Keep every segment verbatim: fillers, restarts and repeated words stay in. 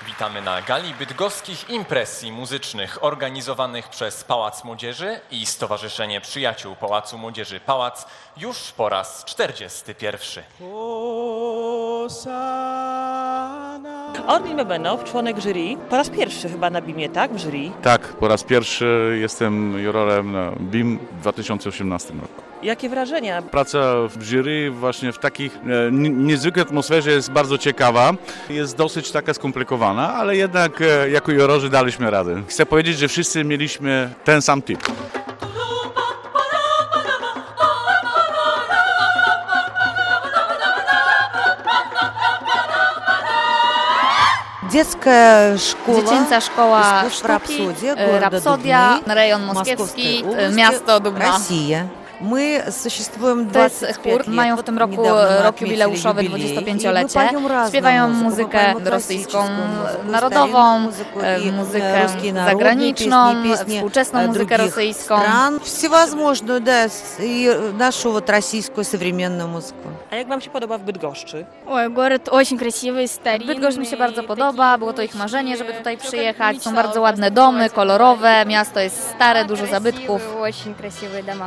Witamy na gali bydgoskich impresji muzycznych organizowanych przez Pałac Młodzieży i Stowarzyszenie Przyjaciół Pałacu Młodzieży Pałac już po raz czterdziesty pierwszy. Orlin Bebenow, członek jury, po raz pierwszy chyba na bimie, tak? W jury. Tak, po raz pierwszy jestem jurorem na B I M w dwa tysiące osiemnastym roku. Jakie wrażenia? Praca w jury właśnie w takich e, niezwykłej atmosferze jest bardzo ciekawa. Jest dosyć taka skomplikowana, ale jednak e, jako jurorzy daliśmy radę. Chcę powiedzieć, że wszyscy mieliśmy ten sam typ. Dziecięca szkoła sztuki, Rapsodia, rejon moskiewski, miasto Dubna. To jest chór, mają w tym roku rok jubileuszowy, dwudziestopięciolecie. Śpiewają muzykę rosyjską narodową, muzykę zagraniczną, współczesną muzykę rosyjską. Всевозможную, да, и нашу вот российскую современную музыку. A jak wam się podoba w Bydgoszczy? Ой, город очень красивый, старинный. Bydgoszcz mi się bardzo podoba, było to ich marzenie, żeby tutaj przyjechać. Są bardzo ładne domy, kolorowe, miasto jest stare, dużo zabytków. Очень красивые дома.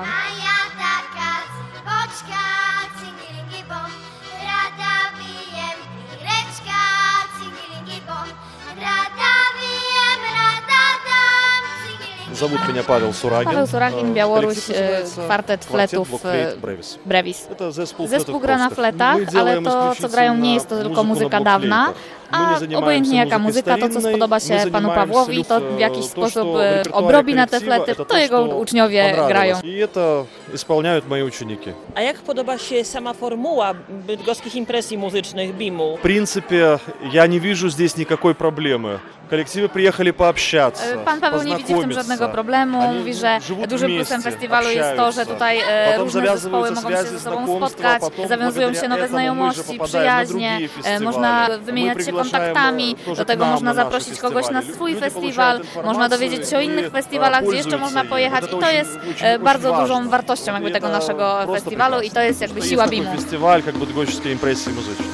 Зовут меня Павел Сурагин. Paweł Suragin, Białoruś, kwartet fletów Brevis. Zespół gra na fletach, ale to, co grają, nie jest to tylko muzyka dawna, a obojętnie jaka muzyka, to co spodoba się panu Pawłowi, to w jakiś sposób obrobi na te flety, to jego uczniowie grają. I to wypełniają moi uczniki. A jak podoba się sama formuła bydgoskich impresji muzycznych B I M-u? В принципе, я не вижу здесь никакой проблемы. Коллективы приехали пообщаться, Pan Paweł nie widzi w tym żadnego problemu. Mówi, że dużym plusem festiwalu jest to, że tutaj e, różne zespoły mogą się ze sobą spotkać, zawiązują się nowe znajomości, przyjaźnie, e, można wymieniać się kontaktami, do tego można zaprosić kogoś na swój festiwal, można dowiedzieć się o innych festiwalach, gdzie jeszcze można pojechać i to jest e, bardzo dużą wartością jakby tego naszego festiwalu i to jest jakby siła B I M-u. Festiwal, jak bydgoskie impresje muzyczne.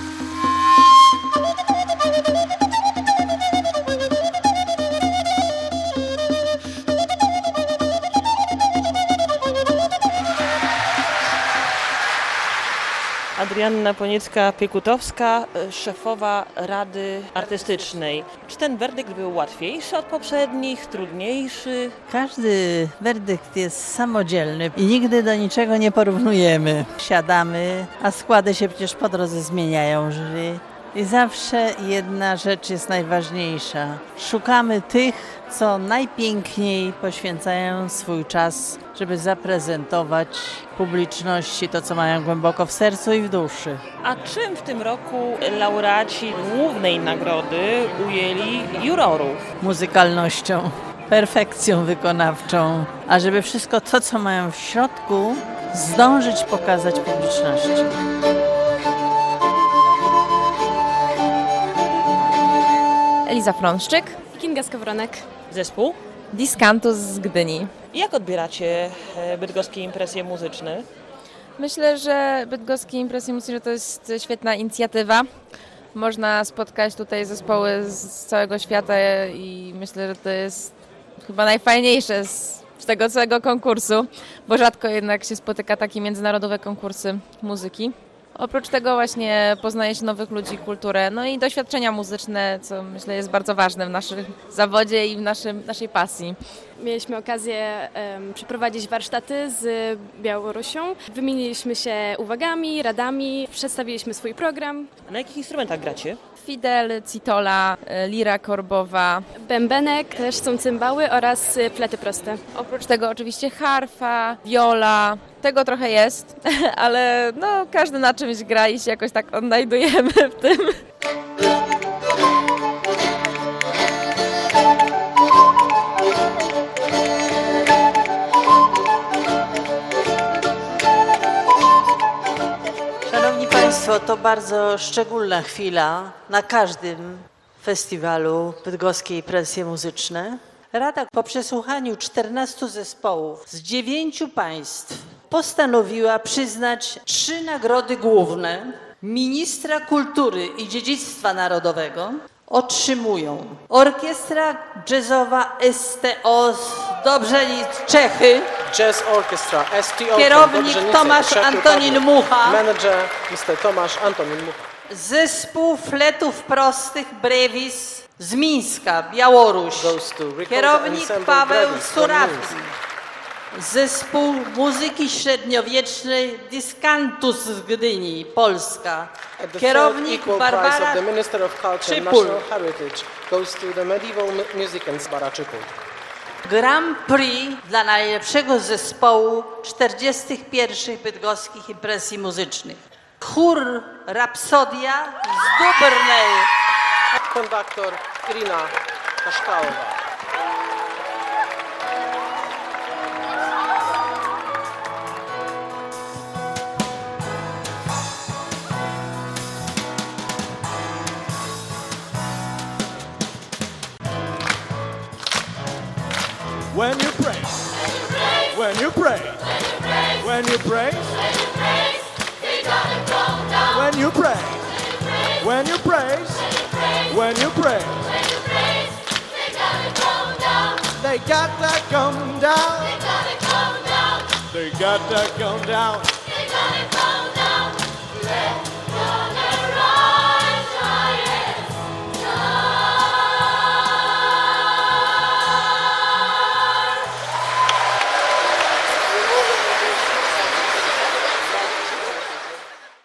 Adrianna Poniecka-Piekutowska, szefowa Rady Artystycznej. Czy ten werdykt był łatwiejszy od poprzednich, trudniejszy? Każdy werdykt jest samodzielny i nigdy do niczego nie porównujemy. Siadamy, a składy się przecież po drodze zmieniają jury. I zawsze jedna rzecz jest najważniejsza. Szukamy tych, co najpiękniej poświęcają swój czas, żeby zaprezentować publiczności to, co mają głęboko w sercu i w duszy. A czym w tym roku laureaci głównej nagrody ujęli jurorów? Muzykalnością, perfekcją wykonawczą, a żeby wszystko to, co mają w środku, zdążyć pokazać publiczności. Eliza Frąszczyk, Kinga Skowronek. Zespół? Discantus z Gdyni. Jak odbieracie bydgoskie impresje muzyczne? Myślę, że bydgoskie impresje muzyczne to jest świetna inicjatywa. Można spotkać tutaj zespoły z całego świata i myślę, że to jest chyba najfajniejsze z, z tego całego konkursu, bo rzadko jednak się spotyka takie międzynarodowe konkursy muzyki. Oprócz tego właśnie poznaje się nowych ludzi, kulturę, no i doświadczenia muzyczne, co myślę jest bardzo ważne w naszym zawodzie i w naszym, naszej pasji. Mieliśmy okazję um, przeprowadzić warsztaty z Białorusią. Wymieniliśmy się uwagami, radami, przedstawiliśmy swój program. A na jakich instrumentach gracie? Fidel, citola, lira korbowa. Bębenek, też są cymbały oraz flety proste. Oprócz tego oczywiście harfa, wiola. Tego trochę jest, ale no, każdy na czymś gra i się jakoś tak odnajdujemy w tym. Szanowni Państwo, to bardzo szczególna chwila na każdym festiwalu Bydgoskie Impresje Muzyczne. Rada po przesłuchaniu czternastu zespołów z dziewięciu państw postanowiła przyznać trzy nagrody główne ministra kultury i dziedzictwa narodowego otrzymują orkiestra jazzowa S T O z Dobrzenic, Czechy, Jazz Orchestra S T O, kierownik Tomasz Antonin Mucha, manager mister Tomasz Antonin Mucha, zespół fletów prostych Brevis z Mińska, Białoruś, kierownik Paweł Surawski, zespół muzyki średniowiecznej Discantus z Gdyni, Polska, kierownik Barbara Czypul. Grand Prix dla najlepszego zespołu czterdziestych pierwszych bydgoskich impresji muzycznych. Chór Rapsodia z Dubnej. Konduktor Irina Kaszkałowa. When you praise, when you praise, when you praise, when you praise, when you praise, when you praise, they got that come down, they got that come down.